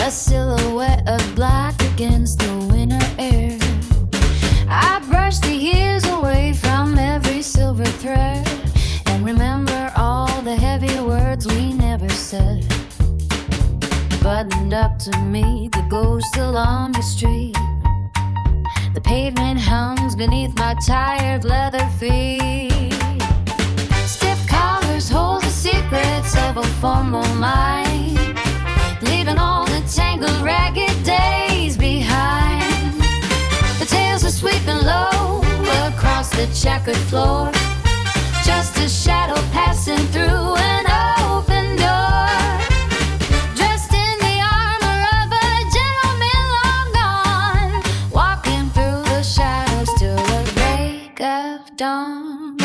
a silhouette of black against the winter air. I brush the years away from every silver thread and remember all the heavy words we never said. Buttoned up to meet the ghost along the street. The pavement hums beneath my tired leather feet. Stiff collars hold the secrets of a formal mind, leaving all the tangled, ragged days behind. The tales are sweeping low across the checkered floor, just a shadow passing through an open door. Dressed in the armor of a gentleman long gone, walking through the shadows till the break of dawn.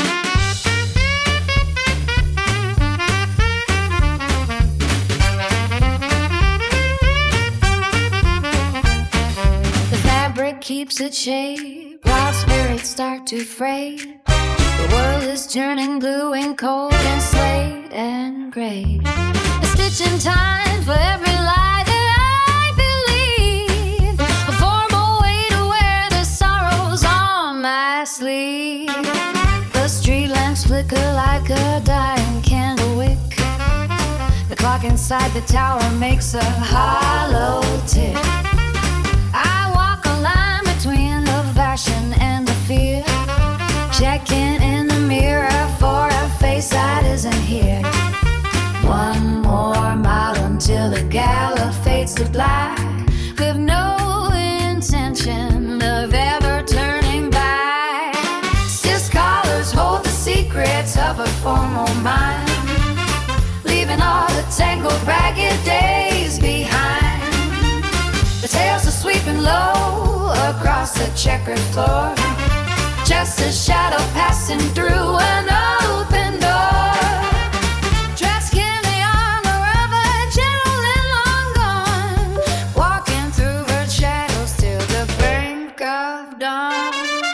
The fabric keeps its shape while spirits start to fray. The world is turning blue and cold and slate and gray. A stitch in time for every lie that I believe, a formal way to wear the sorrows on my sleeve. The street lamps flicker like a dying candle wick. The clock inside the tower makes a hollow tick. I walk a line between the fashion and the fear, checking in the mirror for a face that isn't here. One more mile until the gala fades to black, with no intention of ever turning back. Stiff collars hold the secrets of a formal mind, leaving all the tangled, ragged days behind. The tales are sweeping low across the checkered floor, just a shadow passing through an open door. Dressed in the armor of a gentleman long gone, walking through the shadows till the brink of dawn.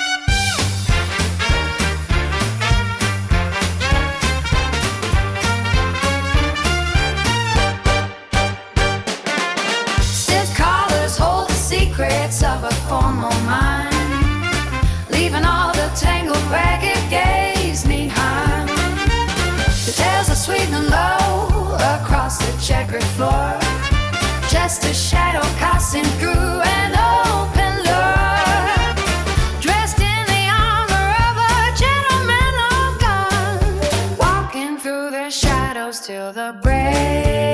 Stiff collars hold the secrets of a formal mind, leaving all the tangled, ragged days behind. The tales are sweet and low across the checkered floor, just a shadow passing through an open door. Dressed in the armor of a gentleman long gone, walking through the shadows till the break